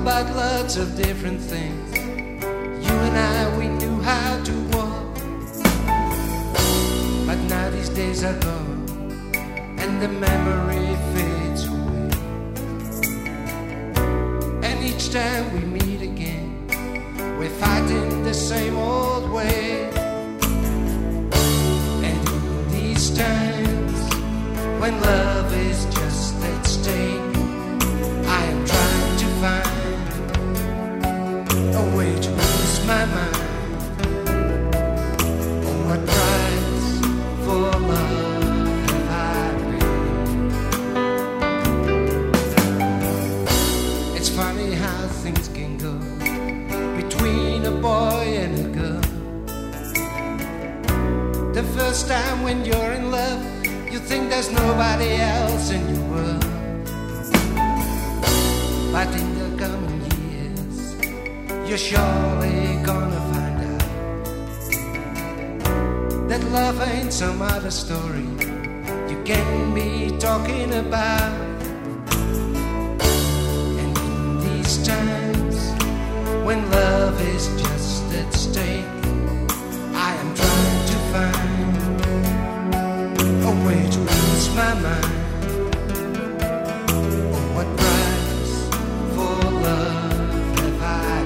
about lots of different things. You and I, we knew how to walk, but now these days are gone, and the memory fades away. And each time we meet again, we're fighting the same old way. And in these times, when love is just at stake, I am trying to find a way to lose my mind. Oh, what price for love have I paid? It's funny how things can go between a boy and a girl. The first time when you're in love, you think there's nobody else in your world. But in the coming years, you're surely gonna find out that love ain't some other story you can be talking about. And in these times, when love is just at stake, I am trying to find a way to lose my mind. Oh, what price for love have I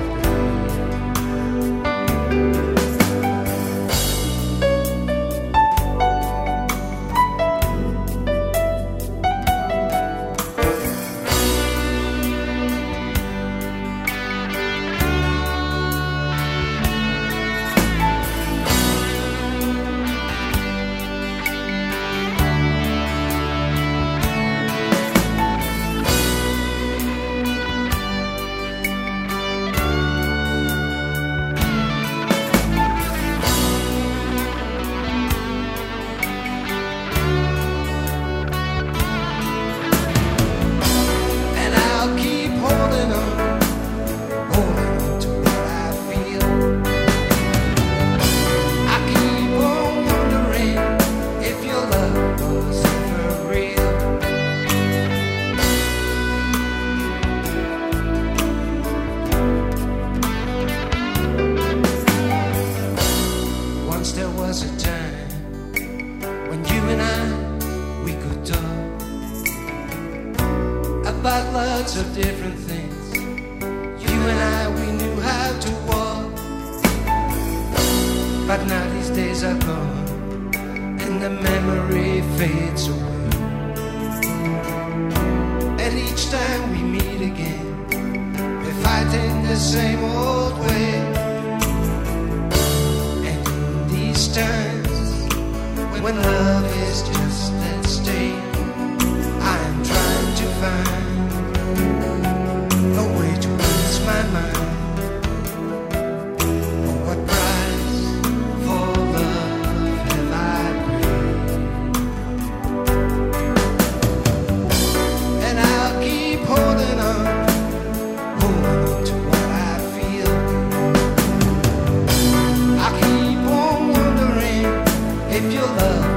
about lots of different things. You and I, we knew how to walk, but now these days are gone, and the memory fades away. And each time we meet again, we're fighting the same old way. And in these times, when love is just at stake, I am trying to find a way to lose my mind. Oh, what price for love have I paid? And I'll keep holding on to what I feel. I keep on wondering if your love